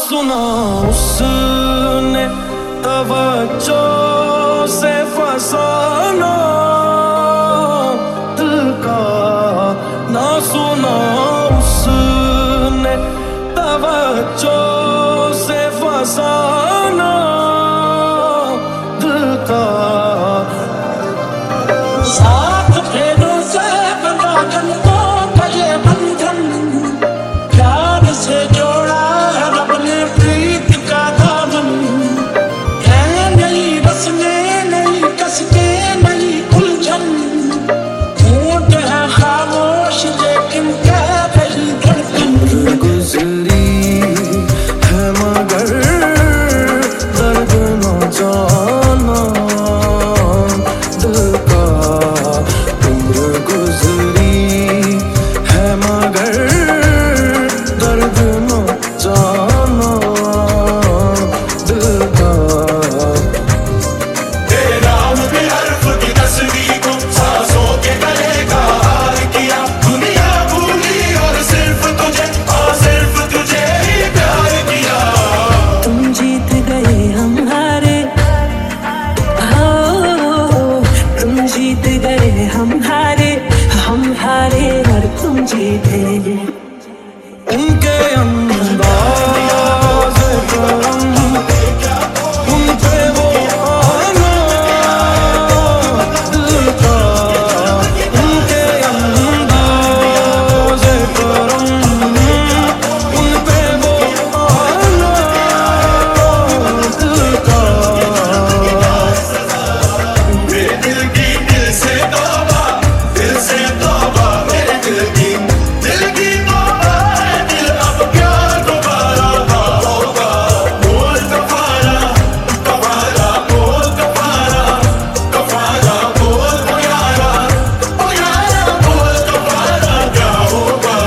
सुना उसने तवज्जो से फसाना दिल का, ना सुना उसने तवज्जो से फसाना दिल का। साथ फेरों से बंधा जन्मों का ये बंधन, प्यार से जोड़ा रब ने प्रीत का दामन। है नई रस्में, नई कसमें, नई उलझन, ऊँट है खामोश लेकिन कह रही धड़कन। गुजरी है मगर दर्द न जाना दिल का। उम्र गुजरी है मगर दर्द न जाना दिल का। तेरे नाम पे हर्फ की तस्वीर को सांसों के गले का हार किया। दुनिया भूली और सिर्फ तुझे ही प्यार किया। तुम जीत गए हम हारे, हो तुम जीत गए हम हारे और तुम जीते। उनके अंदाज़ करम उन पे वो आना दिल का। उनके अंदाज़ करम उन पे वो आना दिल का। मेरे दिल की दिल से तौबा मेरे दिल की तौबा है। दिल अब क्या दोबारा ना होगा। बोल कफारा कफारा बोल कफारा कफारा बोल ओ यारा बोल कफारा क्या होगा।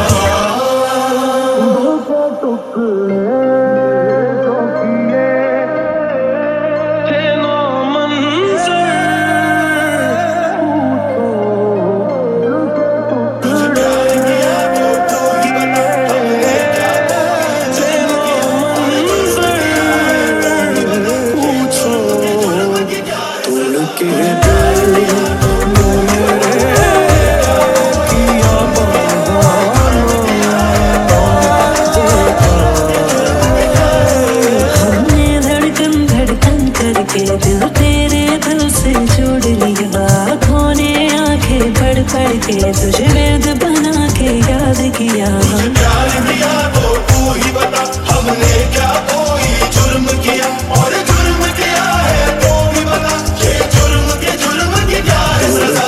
हमने धड़कन धड़कन करके दिल तेरे दिल से जोड़ लिया। आँखों ने आंखें पढ़ पढ़ के तुझे वेद बना के याद किया। प्यार किया तो तू ही बता, हमने क्या कोई जुर्म किया। और जुर्म किया है तो भी बता, ये जुर्म की क्या है सजा।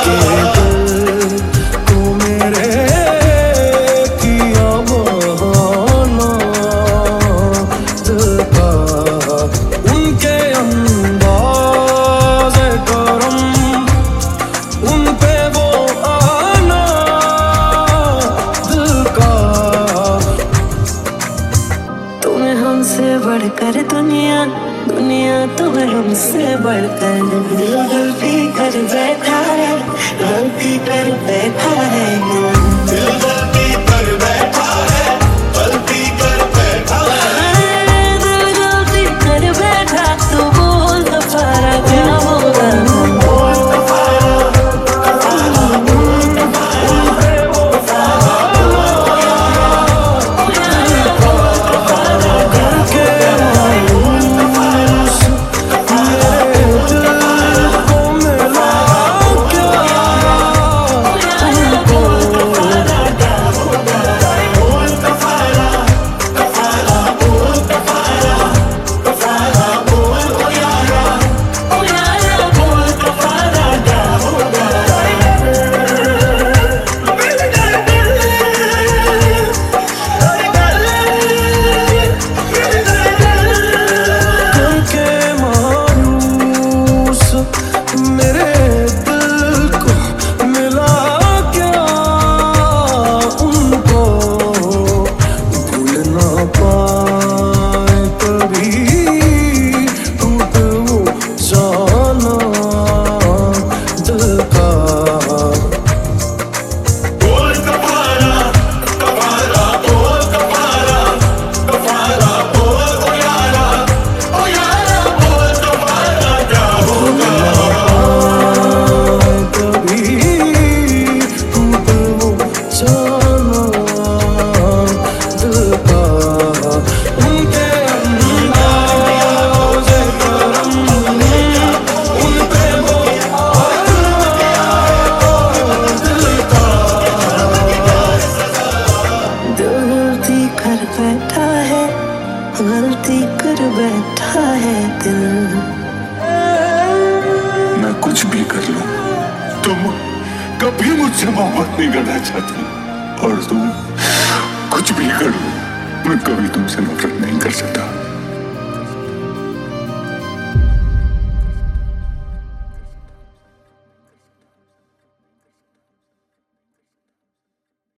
को मेरे किया बहाना दिल का। उनके अंदाज़ करम उन पे वो आना दिल का। तुम्हें हमसे बढ़कर दुनिया तुम्हें हमसे बढ़कर दिल गलती कर बैठा है, गलती कर बैठा है। दिल गलती कर बैठा है, गलती कर बैठा है। दिल गलती कर बैठा तो बोल कफारा क्या होगा। को मिला क्या बैठा है, गलती कर बैठा है दिल। मैं कुछ भी कर लूं, तुम कभी मुझसे मोहब्बत नहीं करना चाहती, और तुम कुछ भी कर लो, मैं कभी तुमसे नफरत नहीं कर सकता।